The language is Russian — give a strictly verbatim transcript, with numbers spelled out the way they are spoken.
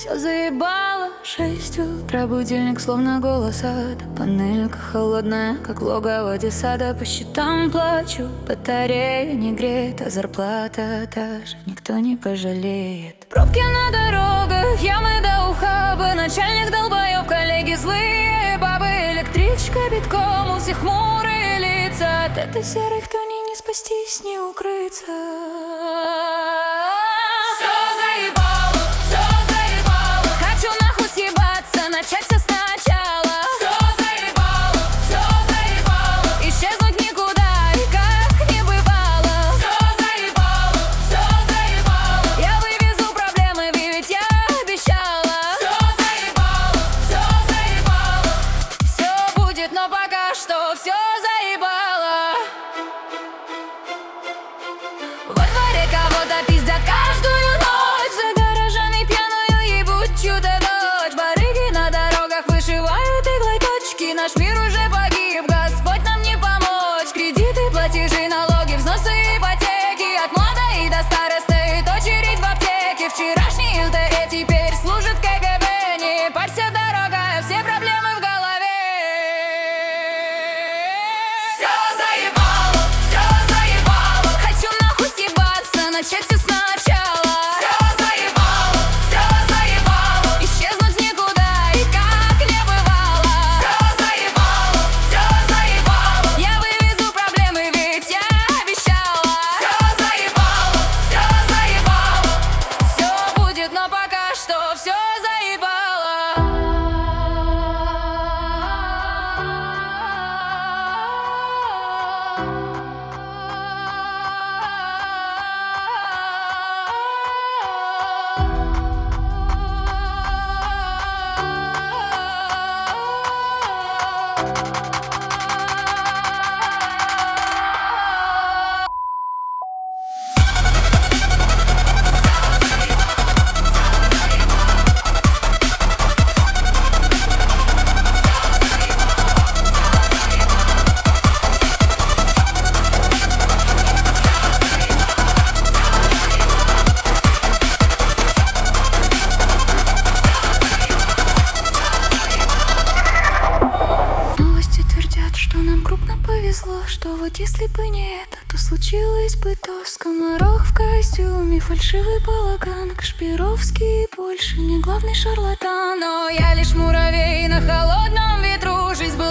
Все заебало, шесть утра, будильник словно голос ада. Панелька холодная, как логово десада. По счетам плачу, батарея не греет, а зарплата та же, никто не пожалеет. Пробки на дорогах, ямы до ухаба. Начальник долбоёб, коллеги злые бабы. Электричка битком, у всех хмурые лица. От этой серой хтони не спастись, не укрыться. Начать все сначала. Все заебало, все заебало. Исчезнуть никуда и как не бывало. Все заебало, все заебало. Я вывезу проблемы, ведь я обещала. Все заебало, все заебало. Все будет, но пока что все заебало. Во дворе кого-то пиздят каждую ночь. За гаражами пьяную ебут чудо. Вышивают иглой точки, наш мир уже погиб. Господь нам не помочь. Кредиты, платежи, налоги, взносы, ипотеки. От млада и до старости стоит очередь в аптеке. Вчерашний ЛТЭ теперь служит КГБ. Не парься, дорогая, все проблемы в голове. Все заебало, все заебало. Хочу нахуй съебаться, начать все сначала. Что нам крупно повезло, что вот если бы не это, то случилось бы то. Скоморох в костюме, фальшивый балаган, Кашпировский больше не главный шарлатан. Но я лишь муравей на холодном ветру, жизнь